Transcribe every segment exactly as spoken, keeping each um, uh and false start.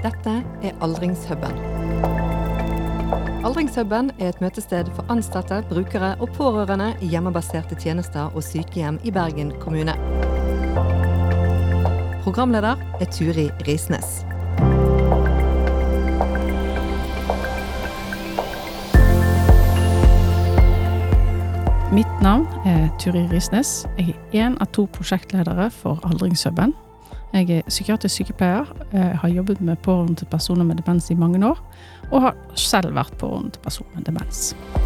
Dette er Aldringshubben. Aldringshubben er et møtested for ansatte, brukere og pårørende i hjemmebaserte tjenester og sykehjem i Bergen kommune. Programleder er Turi Risnes. Mitt navn er Turi Risnes. Jeg er en av to prosjektledere for Aldringshubben. Jeg er psykiatrisk sykepleier, har jobbet med pårørende til personer med demens i mange år, og har selv vært pårørende til personer med demens.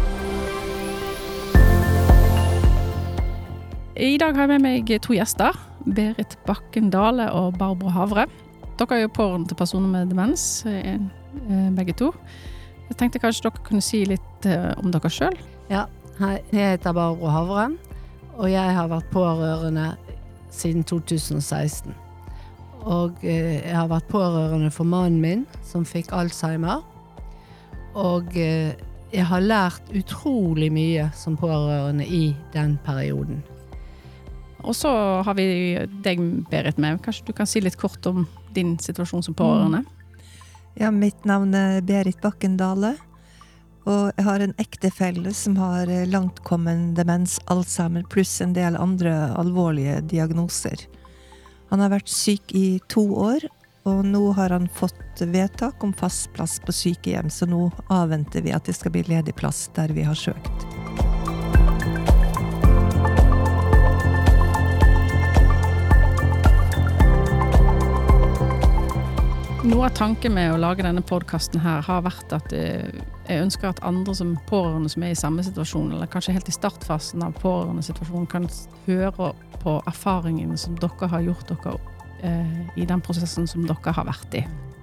I dag har jeg med meg to gjester, Berit Bakken Dale og Barbara Havre. Dere er jo pårørende til personer med demens, begge to. Jeg tenkte kanskje dere kunne si litt om dere selv. Ja, hei, jeg heter Barbara Havre, og jeg har vært pårørende siden to tusen og seksten. Og eh, jeg har vært pårørende for mannen min, som fikk Alzheimer. Og eh, jeg har lært utrolig mye som pårørende i den perioden. Og så har vi deg, Berit, med. Kanskje du kan si litt kort om din situasjon som pårørende? Ja, mitt navn er Berit Bakken Dale. Og jeg har en ektefelle som har langtkommen demens, Alzheimer, pluss en del andre alvorlige diagnoser. Han har vært syk i to år, og nå har han fått vedtak om fast plass på sykehjem, så nå avventer vi at det skal bli ledig plass der vi har søkt. Noe av tanken med å lage denne podcasten her har vært at jeg ønsker at andre som pårørende som er i samme situasjon, eller kanskje helt i startfasen av pårørende situasjonen, kan høre på erfaringene som dere har gjort dere eh, i den prosessen som dere har vært i.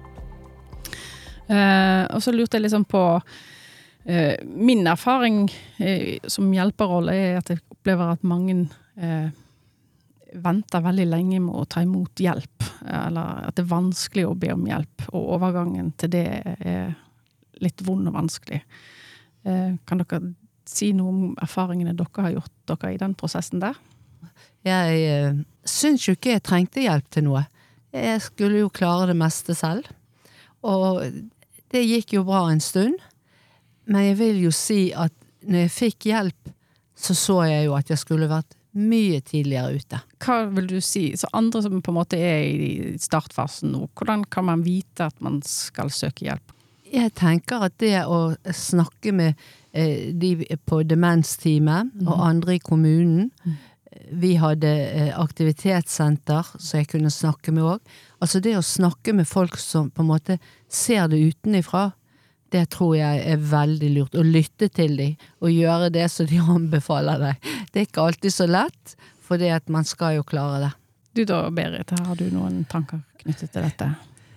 Eh, og så lurte jeg liksom på eh, min erfaring eh, som hjelperrolle er at jeg opplever at mange eh, venter veldig lenge med å ta imot hjelp, eller at det er vanskelig å be om hjelp, og overgangen til det er litt vond og vanskelig. Eh, kan dere si noe om erfaringene dere har gjort dere i den prosessen der? Jeg eh, synes jo ikke jeg trengte hjelp til noe. Jeg skulle jo klare det meste selv. Og det gikk jo bra en stund. Men jeg vil jo si at når jeg fikk hjelp, så så jeg jo at jeg skulle vært mye tidligere ute. Hva vil du si? Så andre som på en måte er i startfasen nå, hvordan kan man vite at man skal søke hjelp? Jeg tenker at det å snakke med eh, de på demensteamet mm. og andre i kommunen, mm. vi hadde eh, aktivitetssenter så jeg kunne snakke med også. Altså det å snakke med folk som på en måte ser det utenifra, det tror jeg er veldig lurt. Å lytte til dem og gjøre det som de anbefaler deg. Det er ikke alltid så lett, for det at man skal jo klare det. Du da, Berit, har du noen tanker knyttet til dette?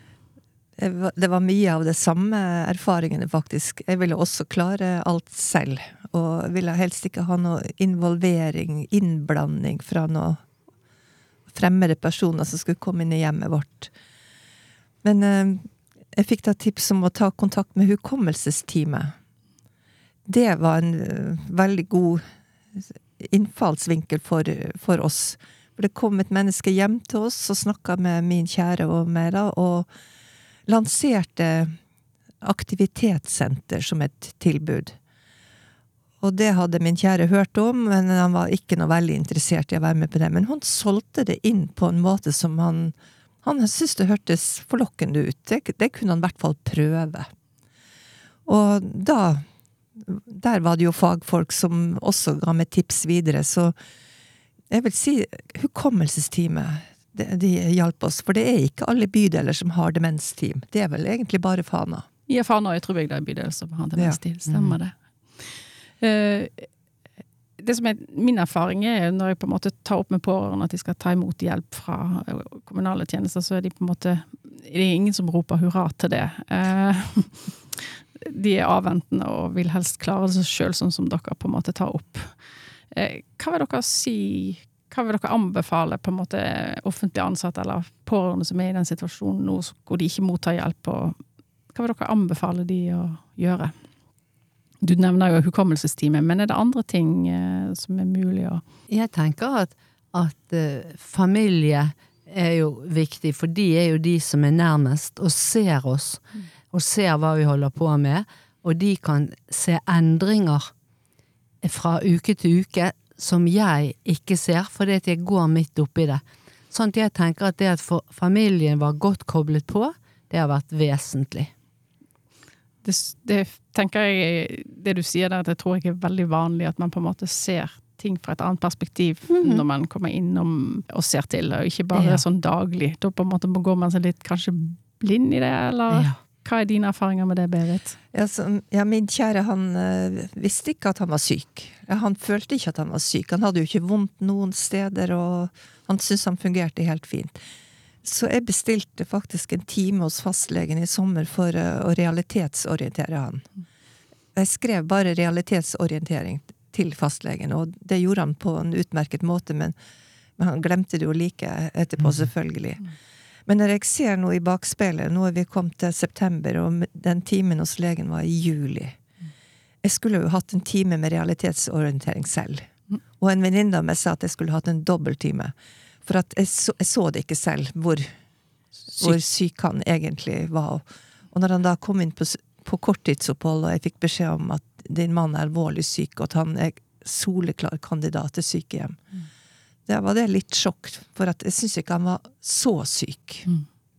Det var mye av det samme erfaringene faktisk. Jeg ville også klare alt selv, og ville helst ikke ha noe involvering, innblanding fra noen fremmede personer som skulle komme inn i hjemmet vårt. Men eh, jeg fikk da tips om å ta kontakt med hukommelsesteamet. Det var en uh, veldig god innfallsvinkel for, for oss. For det kom et menneske hjem til oss og snakket med min kjære og meg da, og lanserte aktivitetssenter som et tilbud. Og det hadde min kjære hørt om, men han var ikke noe veldig interessert i å være med på det. Men hun solgte det inn på en måte som han, han syntes det hørtes forlokkende ut. Det, det kunne han i hvert fall prøve. Og da, der var det jo fagfolk som også ga meg tips videre, så jeg vil si hukommelsesteamet, De, de hjalp oss, for det er ikke alle bydeler som har demensteam. Det er vel egentlig bare Fana. Ja, Fana og Ytrebygda er bydel som har demensteam, stemmer det. Uh, det som er min erfaring er, når jeg på en måte tar opp med pårørende at de skal ta imot hjelp fra kommunale tjenester, så er de på en måte, det er ingen som roper hurra til det. Uh, de er avventende og vil helst klare det selv, sånn som dere på en måte tar opp. Uh, hva vil dere si... Hva vil dere anbefale på en måte offentlig ansatte eller pårørende som er i den situasjonen nå, hvor de ikke mottar hjelp? Og hva vil dere anbefale de å gjøre? Du nevner jo hukommelsesteamet, men er det andre ting eh, som er mulig å... Jeg tenker at, at uh, familie er jo viktig, for de er jo de som er nærmest og ser oss, og ser hva vi holder på med, og de kan se endringer fra uke til uke som jeg ikke ser, fordi at jeg går midt oppi det. Sånn at jeg tenker at det at familien var godt koblet på, det har vært vesentlig. Det, det tenker jeg, det du sier der, det tror jeg er veldig vanlig, at man på en måte ser ting fra et annet perspektiv mm-hmm. når man kommer innom og ser til, og ikke bare ja. Sånn daglig. Da på en måte går man seg litt kanskje blind i det, eller ja. Hva er dine erfaringer med det, Berit? Ja, så, ja min kjære, han uh, visste ikke at han var syk. Ja, han følte ikke at han var syk. Han hadde jo ikke vondt noen steder, og han syntes han fungerte helt fint. Så jeg bestilte faktisk en time hos fastlegen i sommer for uh, å realitetsorientere han. Jeg skrev bare realitetsorientering til fastlegen, og det gjorde han på en utmerket måte, men, men han glemte det jo like etterpå, selvfølgelig. Men når jeg ser noe i bakspillet, nå er vi kommet til september, og den timen hos legen var i juli. Jeg skulle jo hatt en time med realitetsorientering selv. Og en venninne av meg sa at jeg skulle hatt en dobbelttime. For at jeg så, jeg så det ikke selv, hvor syk. hvor syk han egentlig var. Og når han da kom inn på, på korttidsopphold, og jeg fikk beskjed om at din mann er alvorlig syk, og at han er soleklar kandidat til sykehjem. Mm. Det var det litt sjokk, for at jeg synes ikke han var så syk. Mm.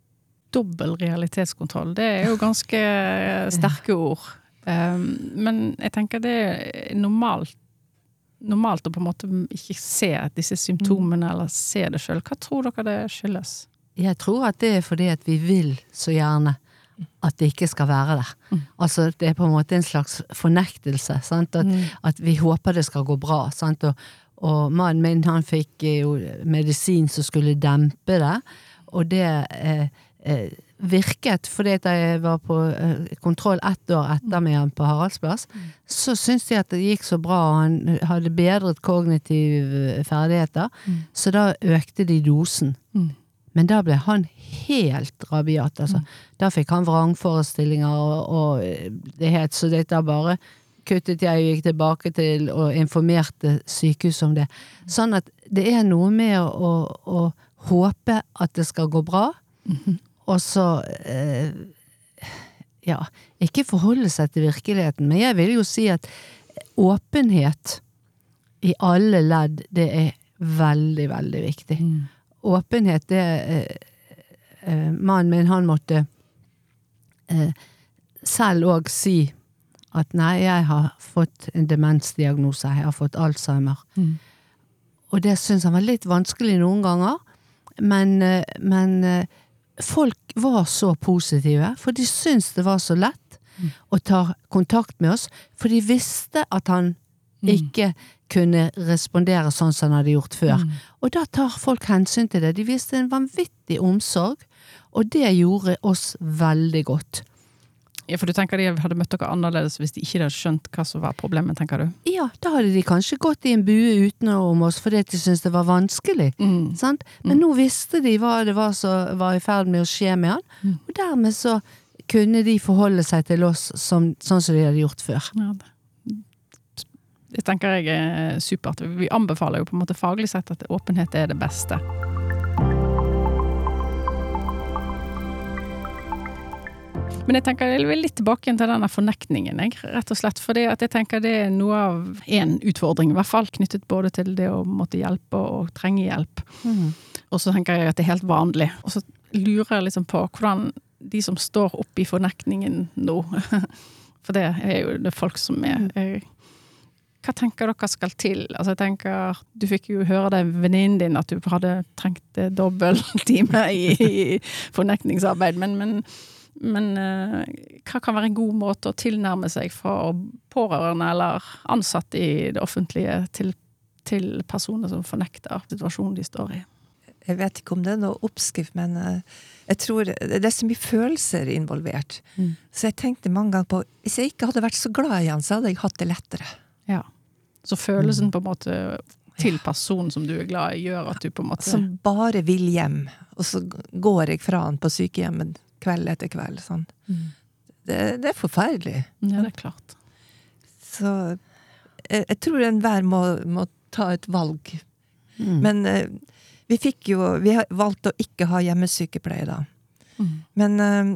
Dobbel realitetskontroll, det er jo ganske sterke ord. Um, men jeg tenker det er normalt, normalt å på en måte ikke se disse symptomene, mm. eller se det selv. Hva tror dere det skyldes? Jeg tror at det er fordi at vi vil så gjerne at det ikke skal være der. Mm. Altså, det er på en måte en slags fornektelse, sant? At, mm. at vi håper det skal gå bra, sant? Og, og mannen min, han fikk jo medisin som skulle dempe det, og det eh, eh, virket, fordi at jeg var på eh, kontroll ett år etter med han på Haraldsplass, mm. så syntes jeg at det gikk så bra, og han hadde bedret kognitive ferdigheter, mm. så da økte de dosen. Mm. Men da ble han helt rabiat, altså. Mm. Da fikk han vrangforestillinger, og, og det het så dette bare kuttet jeg og gikk tilbake til og informerte sykehus om det. Sånn at det er noe med å, å, å håpe at det skal gå bra, mm-hmm. og så eh, ja, ikke forholde seg til virkeligheten. Men jeg vil jo si at åpenhet i alle ledd, det er veldig, veldig viktig. Mm. Åpenhet, det eh, eh, mannen min, han måtte eh, selv også si at nei, jeg har fått en demensdiagnose, jeg har fått Alzheimer. Mm. Og det synes han var litt vanskelig noen ganger, men, men folk var så positive, for de synes det var så lett mm. å ta kontakt med oss, for de visste at han mm. ikke kunne respondere sånn som han hadde gjort før. Mm. Og da tar folk hensyn til det. De viste en vanvittig omsorg, og det gjorde oss veldig godt. Ja, for du tenker de hadde møtt dere annerledes hvis de ikke hadde skjønt hva som var problemet, tenker du? Ja, da hadde de kanskje gått i en bue utenom oss, fordi de syntes det var vanskelig. Mm. Sant? Men mm. nå visste de hva det var som var i ferd med å skje med han, mm. og dermed så kunne de forholde seg til oss som, sånn som de hadde gjort før. Ja, det. Det tenker jeg er supert. Vi anbefaler jo på en måte faglig sett at åpenhet er det beste. Men jeg tenker jeg vil litt tilbake til denne fornektningen, jeg, rett og slett, fordi at jeg tenker det er noe av en utfordring, i hvert fall knyttet både til det å måtte hjelpe og trenge hjelp. Mm. Og så tenker jeg at det er helt vanlig. Og så lurer jeg liksom på hvordan de som står oppe i fornektningen nå, for det er jo det folk som er, er hva tenker dere skal til? Altså jeg tenker, du fikk jo høre det venninnen din at du hadde trengt dobbelttime i, i fornektningsarbeid, men, men Men uh, hva kan være en god måte å tilnærme seg fra pårørende eller ansatte i det offentlige til, til personer som fornekter situasjonen de står i? Jeg vet ikke om det er noe oppskrift, men uh, jeg tror det er så mye følelser involvert. Mm. Så jeg tenkte mange ganger på, hvis jeg ikke hadde vært så glad i han, så hadde jeg hatt det lettere. Ja, så følelsen mm. på en måte til personen som du er glad i gjør at du på en måte... Som bare vil hjem, og så går jeg fra han på sykehjemmet kveld etter kveld, sånn. Mm. Det, det er forferdelig. Ja, det er klart. Så jeg, jeg tror enhver må, må ta et valg. Mm. Men, vi fikk jo, vi valgte å ikke ha hjemmesykepleie da. Mm. Men uh,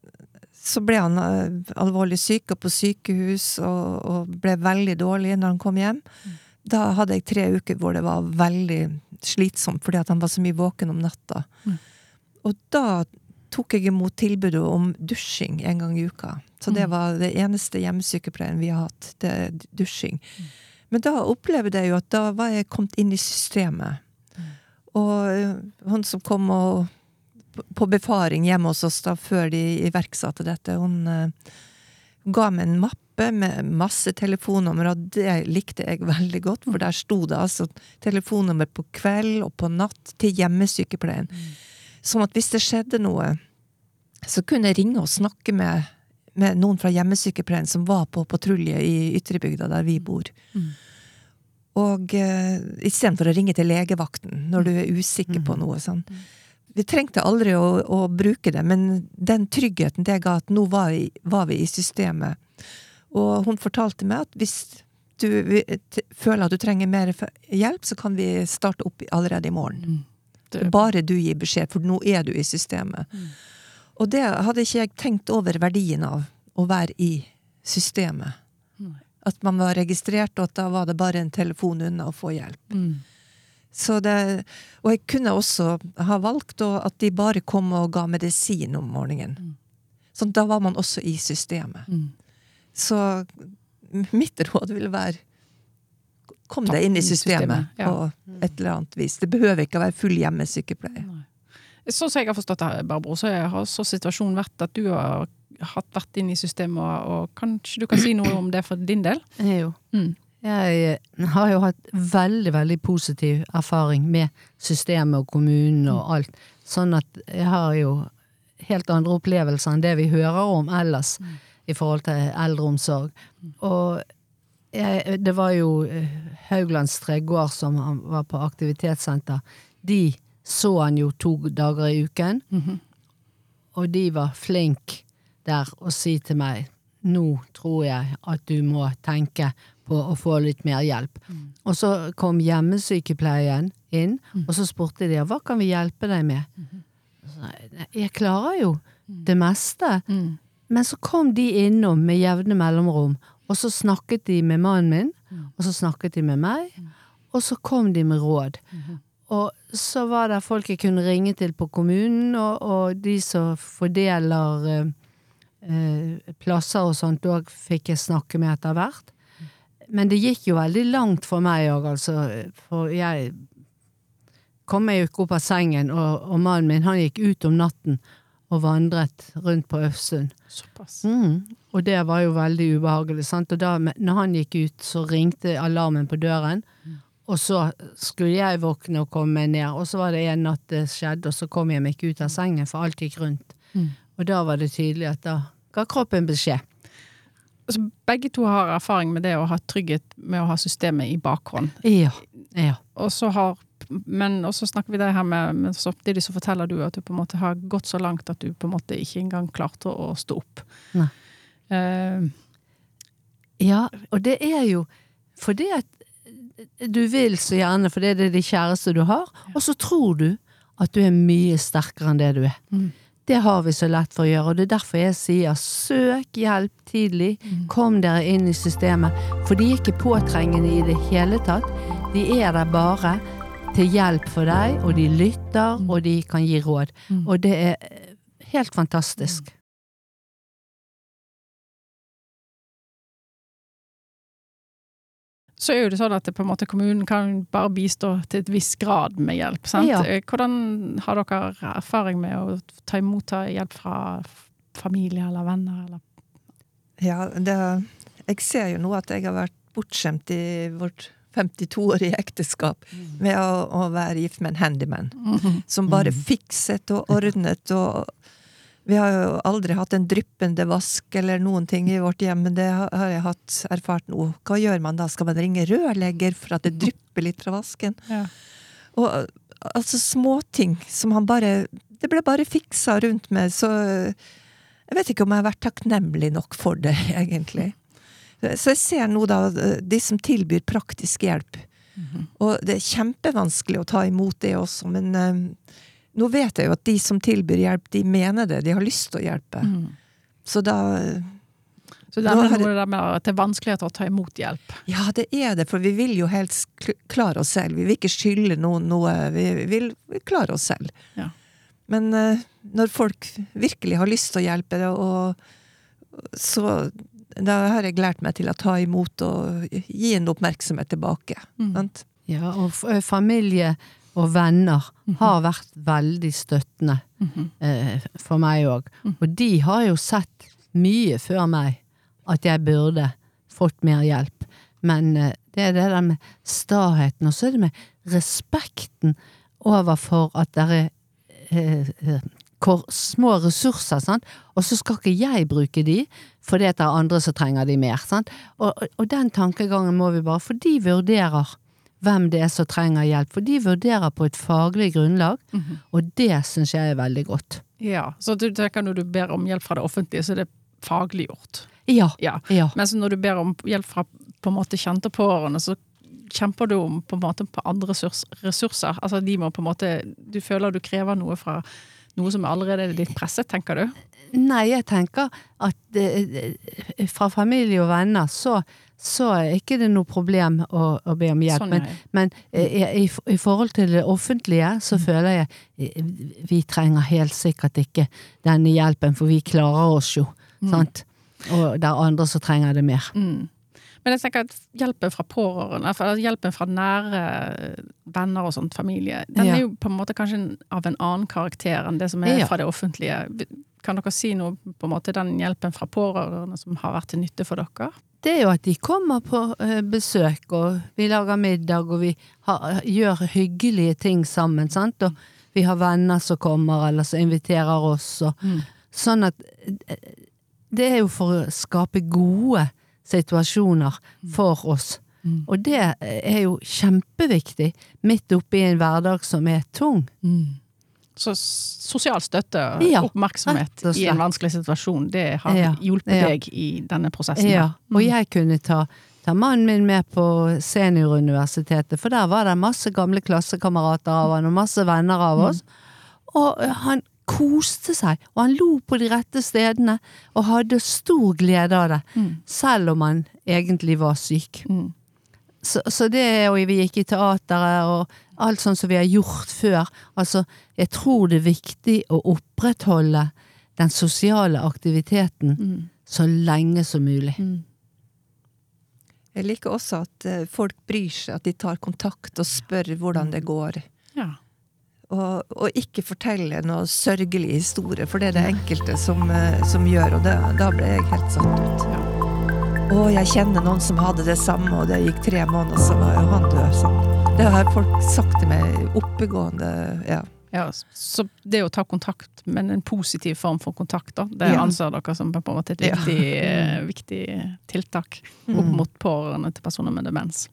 så ble han uh, alvorlig syk og på sykehus, og, og ble veldig dårlig når han kom hjem. Mm. Da hadde jeg tre uker hvor det var veldig slitsomt, fordi at han var så mye våken om natta. Mm. Og da tok jeg imot tilbudet om dusjing en gang i uka. Så det var det eneste hjemmesykepleien vi har hatt, det er dusjing. Mm. Men da opplevde jeg jo at da var jeg kommet inn i systemet. Mm. Og hun som kom og, på befaring hjemme hos oss da, før de iverksatte dette, hun uh, ga meg en mappe med masse telefonnummer, og det likte jeg veldig godt, for der stod det altså telefonnummer på kveld og på natt til hjemmesykepleien. Mm. Sånn at hvis det skjedde noe, så kunne jeg ringe og snakke med, med noen fra hjemmesykepleien som var på patrulje i Ytrebygda, der vi bor. Mm. Og uh, i stedet for å ringe til legevakten når du er usikker mm. på noe. Sånn. Vi trengte aldri å, å bruke det, men den tryggheten det ga at nå var vi, var vi i systemet. Og hun fortalte meg at hvis du vi, t- føler at du trenger mer hjelp, så kan vi starte opp allerede i morgen. Mm. Det... Bare du gir beskjed, for nå er du i systemet. Mm. Og det hadde ikke jeg tenkt over verdien av, å være i systemet. Mm. At man var registrert, og at da var det bare en telefon unna å få hjelp. Mm. Så det, og jeg kunne også ha valgt at de bare kom og ga medisin om morgenen. Mm. Så da var man også i systemet. Mm. Så mitt råd ville være kom deg inn i systemet, systemet ja. På et eller annet vis. Det behøver ikke å være full hjemmesykepleie. Sånn som jeg har forstått det, Barbro, så har så situasjonen vært at du har hatt vært inn i systemet, og, og kanskje du kan si noe om det for din del? Jo. Mm. Jeg har jo hatt veldig, veldig positiv erfaring med systemet og kommunen og alt. Sånn at jeg har jo helt andre opplevelser enn det vi hører om ellers mm. i forhold til eldreomsorg. Og jeg, det var jo Hauglands Tregård som var på aktivitetssenter. De så han jo to dager i uken, mm-hmm. og de var flink der å si til meg, nå tror jeg at du må tenke på å få litt mer hjelp. Mm. Og så kom hjemmesykepleien inn, mm. og så spurte de, hva kan vi hjelpe deg med? Mm. Så, jeg klarer jo mm. det meste, mm. men så kom de innom med jevne mellomrom, og så snakket de med mannen min, mm. og så snakket de med meg, mm. og så kom de med råd. Mm. Og så var det folk jeg kunne ringe til på kommunen, og, og de som fordeler eh, eh, plasser og sånt, da fikk jeg snakke med etter hvert. Men det gikk jo veldig langt for meg også, altså, for jeg kom meg jo ikke opp av sengen, og, og mannen min, han gikk ut om natten og vandret rundt på Øfsund. Såpass. Mm. Og det var jo veldig ubehagelig, sant? Og da, når han gikk ut, så ringte alarmen på døren, mm. og så skulle jeg våkne og komme meg ned, og så var det en natt det skjedde, og så kom jeg meg ikke ut av sengen, for alt gikk rundt. Mm. Og da var det tydelig at da ga kroppen beskjed. Så begge to har erfaring med det å ha trygghet med å ha systemet i bakhånd. Ja, ja. Og så har, men også snakker vi det her med, men samtidig så forteller du at du på en måte har gått så langt at du på en måte ikke engang klarte å stå opp. Nei. Uh, ja, og det er jo fordi at du vil så gjerne, for det er det de kjæreste du har, og så tror du at du er mye sterkere enn det du er. Mm. Det har vi så lett for å gjøre, og det er derfor jeg sier søk hjelp tidlig, mm. kom dere inn i systemet, for de er ikke påtrengende i det hele tatt. De er der bare til hjelp for deg, og de lytter, mm. og de kan gi råd. Mm. Og det er helt fantastisk. Mm. Så er jo det sånn at det på en måte kommunen kan bare bistå til et viss grad med hjelp, sant? Ja. Hvordan har dere erfaring med å ta imot hjelp fra familie eller venner? Eller? Ja, det, jeg ser jo nå at jeg har vært bortskjemt i vårt femtito-årige ekteskap med å, å være gift med en handyman, mm-hmm. som bare fikset og ordnet, og vi har jo aldri hatt en dryppende vask eller noen ting i vårt hjem, men det har jeg hatt erfart nå. Hva gjør man da? Skal man ringe rørlegger for at det drypper litt fra vasken? Ja. Og altså småting som han bare, det ble bare fiksa rundt med, så jeg vet ikke om jeg har vært takknemlig nok for det, egentlig. Så jeg ser nå da, de som tilbyr praktisk hjelp, Mm-hmm. Og det er kjempevanskelig å ta imot det også, men um, nå vet jeg jo at de som tilbyr hjelp, de mener det, de har lyst til å hjelpe. Mm. Så da... Så det er noe det der med at det er vanskeligheter å ta imot hjelp? Ja, det er det, for vi vil jo helst klare oss selv. Vi vil ikke skylde noen noe, vi vil klare oss selv. Ja. Men uh, når folk virkelig har lyst til å hjelpe, og, så da har jeg lært meg til å ta imot og gi en oppmerksomhet tilbake. Mm. Ja, og f- familie og venner mm-hmm. har vært veldig støttende mm-hmm. uh, for meg også. Mm. Og de har jo sett mye før meg at jeg burde fått mer hjelp. Men uh, det er det der med staheten, og så er det med respekten overfor at det er uh, uh, små ressurser, sant? Og så skal ikke jeg bruke de, for det er andre som trenger de mer. Sant? Og, og, og den tankegangen må vi bare, for de vurderer hvem det er som trenger hjelp, for de vurderer på et faglig grunnlag, mm-hmm. og det synes jeg er veldig godt. Ja, så du tenker når du ber om hjelp fra det offentlige, så er det faglig gjort? Ja, ja. ja. Mens når du ber om hjelp fra på en måte kjente pårørende, så kjemper du om på en måte på andre ressurser. Altså de må på en måte, du føler du krever noe fra noe som allerede er litt presset, tenker du? Nei, jeg tenker at eh, fra familie og venner så, så er ikke det noe problem å, å be om hjelp. Sånn, men men eh, i, i forhold til det offentlige så mm. føler jeg eh, vi trenger helt sikkert ikke denne hjelpen, for vi klarer oss jo, mm. sant? Og det er andre som trenger det mer. Mm. Men jeg tenker at hjelpen fra pårørende, for hjelpen fra nære venner og sånt, familie, den ja. er jo på en måte kanskje en, av en annen karakter enn det som er ja. fra det offentlige. Kan dere si noe på en måte den hjelpen fra pårørende som har vært til nytte for dere? Det er jo at de kommer på uh, besøk, og vi lager middag, og vi har, gjør hyggelige ting sammen, sant? Og vi har venner som kommer, eller som inviterer oss, og mm. sånn at det er jo for å skape gode situasjoner for oss. Mm. Og det er jo kjempeviktig midt oppe i en hverdag som er tung. Mm. Så sosial støtte og ja, oppmerksomhet i en vanskelig situasjon, det har ja, hjulpet ja. deg i denne prosessen. Ja, og mm. jeg kunne ta, ta mannen min med på senioruniversitetet, for der var det masse gamle klassekamerater av han, og masse venner av oss. Mm. Og han koste seg, og han lo på de rette stedene, og hadde stor glede av det, mm. selv om han egentlig var syk. Mm. Så, så det, og vi gikk i teateret, og alt sånn som vi har gjort før. Altså, jeg tror det er viktig å opprettholde den sosiale aktiviteten mm. så lenge som mulig. Mm. Jeg liker også at folk bryr seg, at de tar kontakt og spør hvordan det går. Ja. Og, og ikke fortelle noe sørgelig historie, for det er det enkelte som, som gjør, og det, da ble jeg helt satt ut. Ja. Og jeg kjenner noen som hadde det samme, og det gikk tre måneder, så var jo han død. Sånn. Det har folk sagt til meg oppegående, ja. Ja, så det å ta kontakt, men en positiv form for kontakt, da, det ja. anser dere som på en måte et viktig, ja. viktig tiltak opp mm. mot pårørende til personer med demens.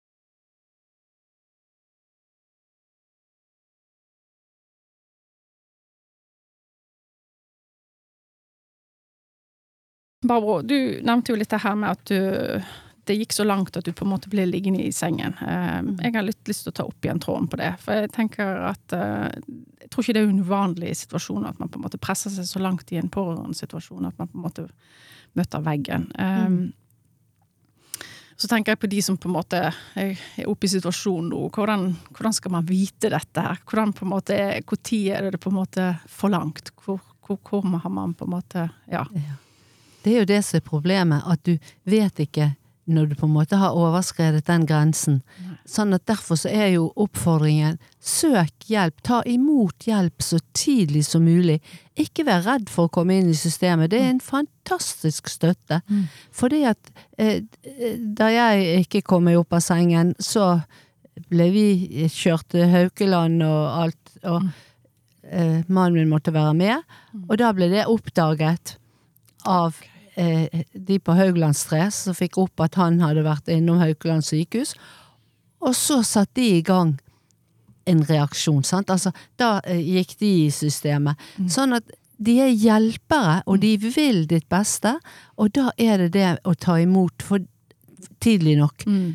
Barbro, du nevnte jo litt det her med at du, det gikk så langt at du på en måte ble liggende i sengen. Jeg har litt lyst til å ta opp igjen tråden på det, for jeg tenker at jeg tror ikke det er en uvanlig situasjon at man på en måte presser seg så langt i en pårørende situasjon at man på en måte møter veggen. Mm. Så tenker jeg på de som på en måte er oppe i situasjonen nå. Hvordan, hvordan skal man vite dette her? Hvordan på en måte, hvor tid er det på en måte for langt? Hvor, hvor, hvor har man på en måte, ja. ja. Det er jo det som er problemet, at du vet ikke når du på en måte har overskredet den grensen. Nei. Sånn at derfor så er jo oppfordringen, søk hjelp, ta imot hjelp så tidlig som mulig. Ikke vær redd for å komme inn i systemet, det er en fantastisk støtte. Mm. Fordi at eh, da jeg ikke kom meg opp av sengen, så ble vi kjørt til Haukeland og alt, og mm. eh, mannen min måtte være med, og da ble det oppdaget av eh, de på Hauglandstre som fikk opp at han hadde vært innom Haukeland sykehus, og så satt de i gang en reaksjon, sant? Altså, da eh, gikk de i systemet. Mm. Sånn at de er hjelpere, og de vil ditt beste, og da er det det å ta imot for tidlig nok. Mm.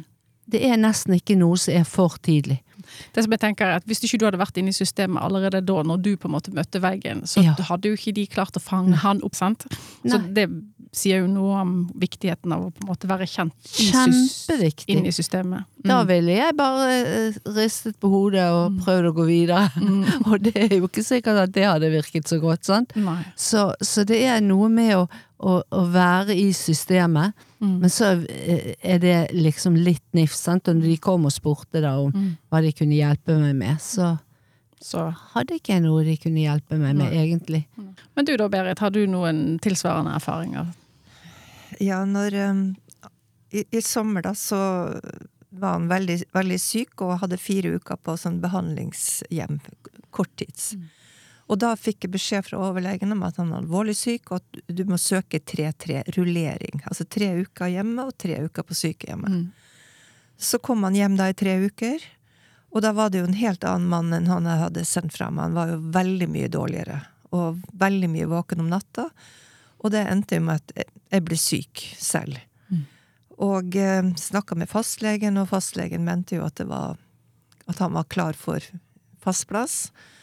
det er nesten ikke noe som er for tidlig. Det som jeg tenker er at hvis ikke du hadde vært inne i systemet allerede da, når du på en måte møtte veggen, så ja. hadde jo ikke de klart å fange han opp, sant? Så Nei. det sier jo noe om viktigheten av å på en måte være kjent i Kjempeviktig. Inn i systemet. Mm. Da ville jeg bare ristet på hodet og prøvd å gå videre. Mm. Og det er jo ikke sikkert at det hadde virket så godt, sant? Nei. Så, så det er noe med å, å, å være i systemet, mm. men så er det liksom litt nifs, sant? Og når de kom og spurte da om mm. hva de kunne hjelpe meg med, så, så hadde ikke jeg noe de kunne hjelpe meg med, Nei. egentlig. Men du da, Berit, har du noen tilsvarende erfaringer? Ja, når um, i, i sommer da, så var han veldig, veldig syk og hadde fire uker på sånn behandlingshjem, korttids. Mm. Og da fikk jeg beskjed fra overlegen om at han var alvorlig syk, og at du må søke tre tre rullering. Altså tre uker hjemme og tre uker på sykehjemmet. Mm. Så kom han hjem da i tre uker, og da var det jo en helt annen mann enn han jeg hadde sendt frem. Han var jo veldig mye dårligere, og veldig mye våken om natta. Og det endte jo med at jeg ble syk selv. Mm. Og eh, snakket med fastlegen, og fastlegen mente jo at det var, at han var klar for fastplass.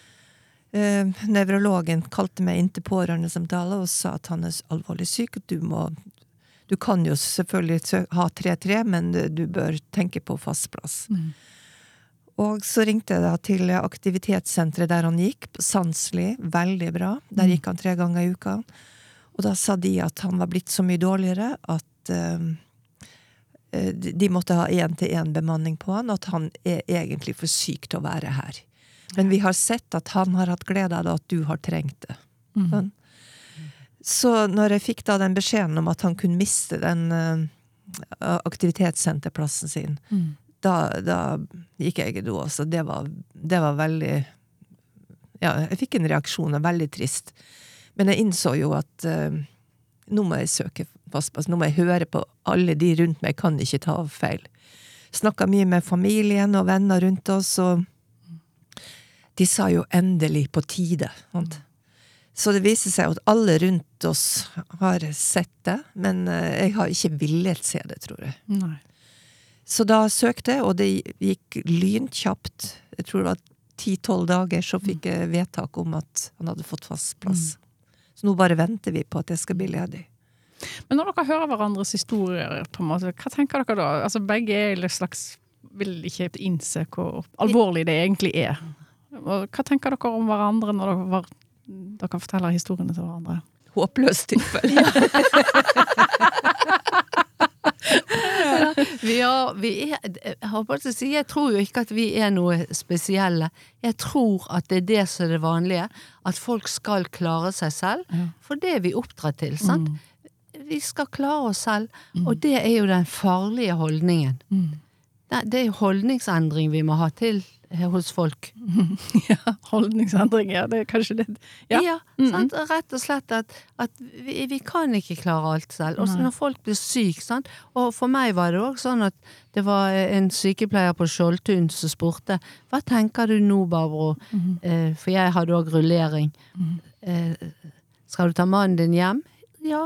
Eh, nevrologen kalte meg inn til pårørendesamtale og sa at han er alvorlig syk, og du må, du kan jo selvfølgelig ha tre tre, men du bør tenke på fastplass. Mm. Og så ringte jeg da til aktivitetssenteret der han gikk, Sandsli, veldig bra. Der gikk han tre ganger i uka. Og da sa de at han var blitt så mye dårligere at uh, de måtte ha en-til-en bemanning på han, og at han er egentlig for syk til å være her. Men vi har sett at han har hatt glede av det, at du har trengt det. Mm. Sånn. Så når jeg fikk da den beskjeden om at han kunne miste den uh, aktivitetssenterplassen sin, mm. da, da gikk jeg i do også. Det var, det var veldig... Ja, jeg fikk en reaksjon, veldig trist. Men jeg innså jo at uh, nå må jeg søke fastpass, nå må jeg høre på alle de rundt meg, jeg kan ikke ta av feil. Snakket mye med familien og venner rundt oss, og de sa jo endelig på tide. Sant? Så det viser seg at alle rundt oss har sett det, men uh, jeg har ikke villet se det, tror jeg. Nei. Så da søkte jeg, og det gikk lynkjapt. Jeg tror det var ti tolv dager, så fikk jeg vedtak om at han hadde fått fast plass. Mm. Så nå bare venter vi på at det skal bli ledig. Men når dere hører hverandres historier, på en måte, hva tenker dere da? Altså begge er en slags, vil ikke innse hvor alvorlig det egentlig er. Og hva tenker dere om hverandre når dere, var, dere forteller historiene til hverandre? Håpløst tilfelle. vi har, vi er, jeg har bare til å si, jeg tror jo ikke at vi er noe spesielle. Jeg tror at det er det som er det vanlige, at folk skal klare seg selv, ja. For det er vi oppdratt til, sant? Mm. Vi skal klare oss selv, mm. og det er jo den farlige holdningen. Mm. Det, det er jo holdningsendring vi må ha til hos folk. Ja, holdningsendring, ja, det er kanskje det. Ja, ja mm-hmm. sant? Rett og slett at, at vi, vi kan ikke klare alt selv. Også når folk blir syk, sant? Og for meg var det også sånn at det var en sykepleier på Skjoldtun som spurte, hva tenker du nå, Barbro? Mm-hmm. Eh, for jeg hadde også rullering. Mm-hmm. Eh, skal du ta mannen din hjem? Ja,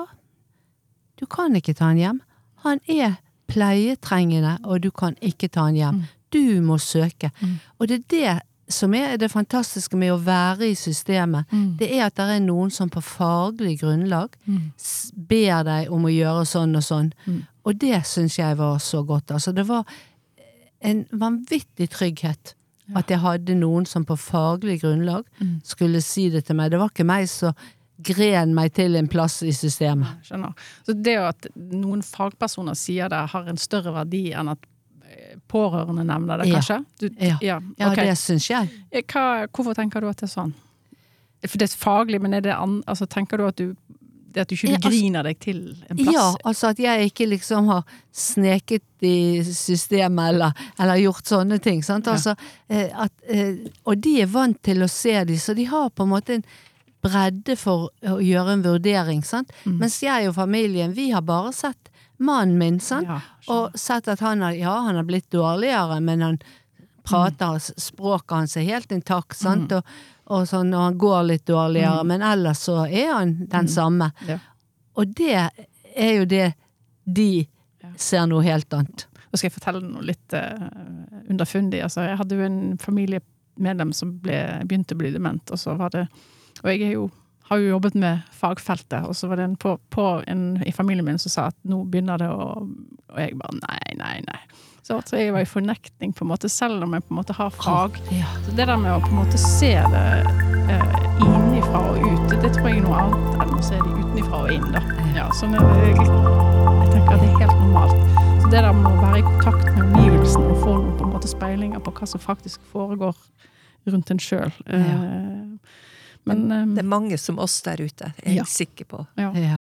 du kan ikke ta han hjem. Han er pleietrengende, og du kan ikke ta han hjem. Mm. Du må søke. Mm. Og det er det som er det fantastiske med å være i systemet. Mm. Det er at det er noen som på faglig grunnlag mm. ber deg om å gjøre sånn og sånn. Mm. Og det synes jeg var så godt. Altså, det var en vanvittig trygghet ja. At jeg hadde noen som på faglig grunnlag mm. skulle si det til meg. Det var ikke meg som gren meg til en plass i systemet. Skjønner. Så det at noen fagpersoner sier det har en større verdi enn at pårørende nevner det, kanskje? Du, ja, ja. ja okay. Det synes jeg. Hva, hvorfor tenker du at det er sånn? For det er faglig, men er det an, altså, tenker du at du, det at du ikke ja, altså, griner deg til en plass? Ja, altså at jeg ikke liksom har sneket i systemet eller, eller gjort sånne ting, sant? Ja. Altså, at, og de er vant til å se de, så de har på en måte en bredde for å gjøre en vurdering, sant? Mm. Mens jeg og familien, vi har bare sett mannen min, sant? Ja, og sett at han har, ja, han har blitt dårligere, men han prater, mm. språket hans er helt intakt, sant? Mm. Og, og, sånn, og han går litt dårligere, mm. men ellers så er han den mm. samme. Ja. Og det er jo det de ser noe helt annet. Da skal jeg fortelle noe litt uh, underfundig. Altså, jeg hadde jo en familiemedlem som ble, begynte å bli dement, og så var det, og jeg er jo, har jo jobbet med fagfeltet, og så var det en, på, på en i familien min som sa at nå begynner det å, og jeg bare nei, nei, nei. Så, så jeg var i fornektning på en måte, selv om jeg på en måte har fag. Ja. Så det der med å på en måte se det uh, innifra og ut, det tror jeg er noe annet enn å se det utenifra og inn da. Ja, sånn er det, jeg tenker at det er helt normalt. Så det der med å være i kontakt med omgivelsen og få noen på en måte speilinger på hva som faktisk foregår rundt en selv. Ja. Uh, men, um, det er mange som oss der ute, er jeg ja. sikker på. Ja. Ja.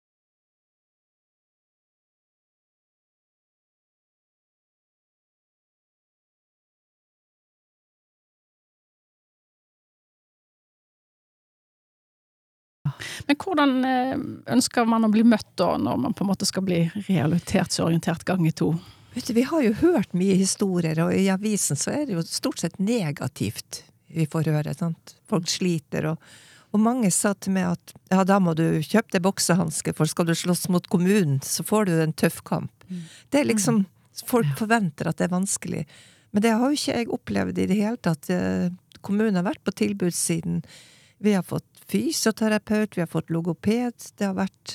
Men hvordan ønsker man å bli møtt da, når man på en måte skal bli realitetsorientert gang i to? Vet du, vi har jo hørt mye historier, og i avisen så er det jo stort sett negativt vi får høre, sant? Folk sliter, og, og mange sa til meg at ja, da må du kjøpe deg boksehanske, for skal du slåss mot kommunen, så får du en tøff kamp. Mm. Det er liksom, folk forventer at det er vanskelig. Men det har jo ikke jeg opplevd i det hele tatt. Kommunen har vært på tilbudssiden. Vi har fått fysioterapeut, vi har fått logoped, det har vært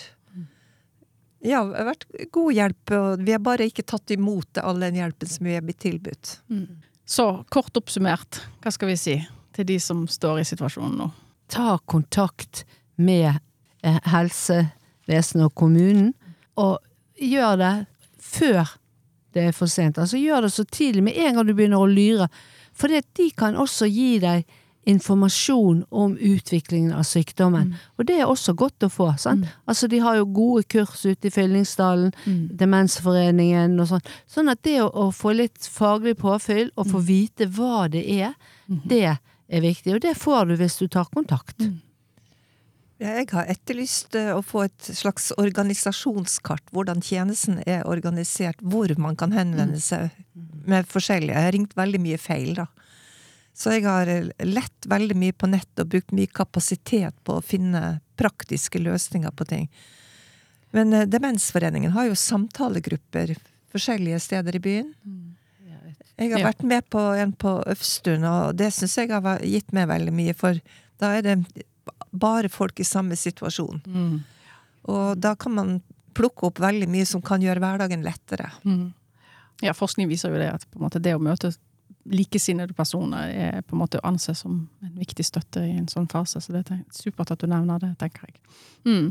ja, det har vært god hjelp, og vi har bare ikke tatt imot det, all den hjelpen som vi har blitt tilbudt. Mm. Så, kort oppsummert, hva skal vi si til de som står i situasjonen nå? Ta kontakt med eh, helsevesenet og kommunen, og gjør det før det er for sent. Altså gjør det så tidlig, med en gang du begynner å lyre, for det, de kan også gi deg informasjon om utviklingen av sykdommen. Mm. Og det er også godt å få, sant? Mm. Altså, de har jo gode kurs ute i Fyllingsdalen, mm. Demensforeningen og sånn. Sånn at det å, å få litt faglig påfyll, og få vite hva det er, mm. det er viktig. Og det får du hvis du tar kontakt. Mm. Jeg har etterlyst å få et slags organisasjonskart, hvordan tjenesten er organisert, hvor man kan henvende seg med forskjellige. Jeg har ringt veldig mye feil, da. Så jeg har lett veldig mye på nett og brukt mye kapasitet på å finne praktiske løsninger på ting. Men uh, Demensforeningen har jo samtalegrupper forskjellige steder i byen. Jeg har ja. vært med på en på Øfstund, og det synes jeg har gitt meg veldig mye, for da er det bare folk i samme situasjon. Mm. Og da kan man plukke opp veldig mye som kan gjøre hverdagen lettere. Mm. Ja, forskning viser jo det at på en måte det å møte likesinnede personer er på en måte å anse som en viktig støtte i en sånn fase, så det er supert at du nevner det, tenker jeg. Mm.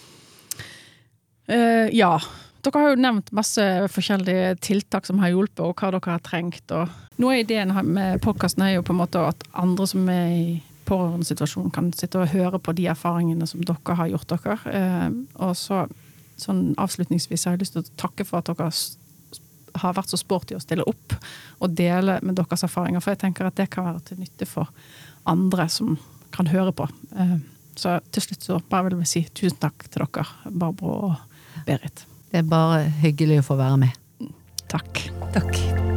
Uh, ja, dere har jo nevnt masse forskjellige tiltak som har hjulpet, og hva dere har trengt, og noe av ideen med podcasten er jo på en måte at andre som er i pårørende situasjon kan sitte og høre på de erfaringene som dere har gjort dere, uh, og så sånn avslutningsvis har jeg lyst til å takke for at dere har vært så sporty å stille opp og dele med deres erfaringer, for jeg tenker at det kan være til nytte for andre som kan høre på. Så til slutt så bare vil jeg si tusen takk til dere, Barbro og Berit. Det er bare hyggelig å få være med. Takk. Takk.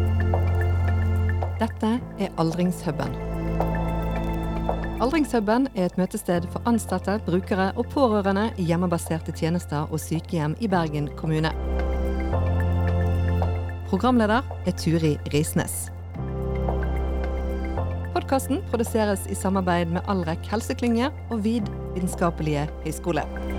Dette er Aldringshubben. Aldringshubben er et møtested for ansatte, brukere og pårørende i hjemmebaserte tjenester og sykehjem i Bergen kommune. Programleder er Turi Risnes. Podcasten produseres i samarbeid med Allrek Helseklynge og Vid Vitenskapelige Høgskole.